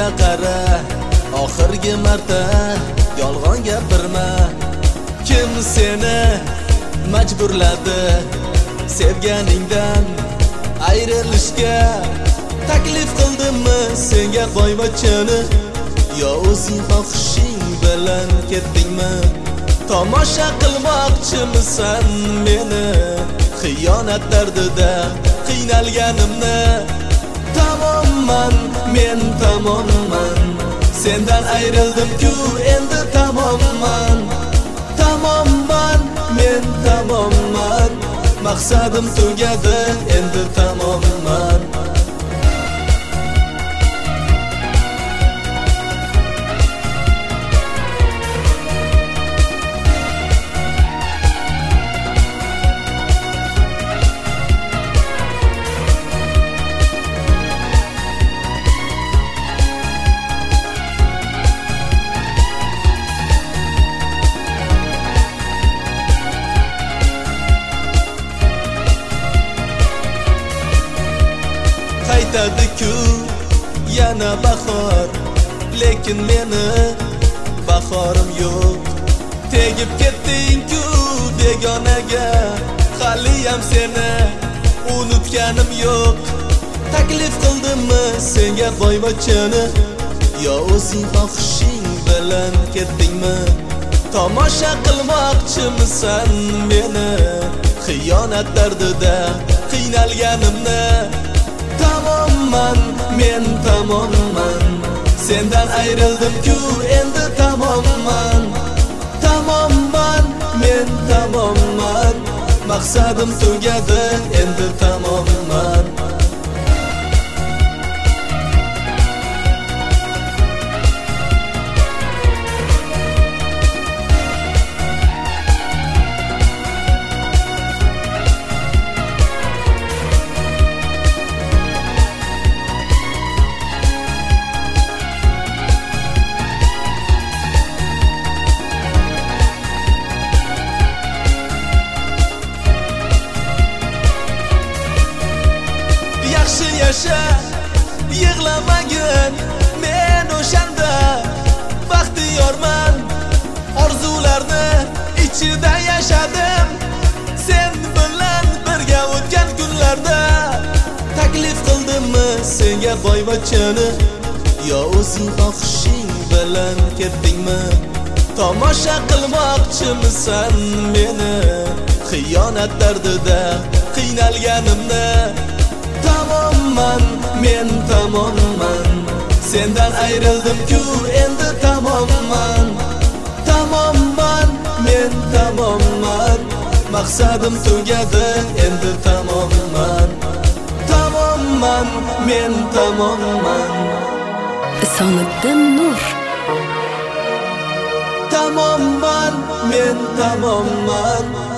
ko'zimga qara, oxirgi marta yolg'on gapirma. Kim seni majburladi sevganingdan ayrilishga? Taklif qildimmi senga boyvachchani, yo o'zing xohishing bilan ketdingmi? Tomosha qilmoqchimisan meni, xiyonat dardida qiynalganimni? Tamomman, men tamomman, sendan ayrildim-ku endi tamomman. Tamomman, men tamomman, maqsadim tugadi endi tamomman. Qaytadi-ku yana bahor, lekin meni bahorim yo'q. Tegib ketding-ku begonaga, haliyam seni unutganim yo'q. Taklif qildimmi senga boyvachchani, yo o'zing xohishing bilan ketdingmi? Tomosha qilmoqchimisan meni, xiyonat dardida qiynalganimni? Tamomman, men tamomman, sendan ayrildim-ku endi tamomman. Tamomman, men tamomman, maqsadim tugadi endi tamomman. Yaxshi yasha, yig'lamagin, men o'shanda baxtiyorman. Orzularni ichida yashadim, sen bilan birga o'tgan kunlarda. Taklif qildimmi senga boyvachchani, yo o'zing xohishing bilan ketdingmi? Tomosha qilmoqchimisan meni, xiyonat dardida qiynalganimni? Tamomman, men tamomman, sendan ayrildim-ku endi tamomman. Tamomman, men tamomman, maqsadim tugadi endi tamomman. Tamomman, men tamomman. Isomiddin Nur. Tamomman, men tamomman,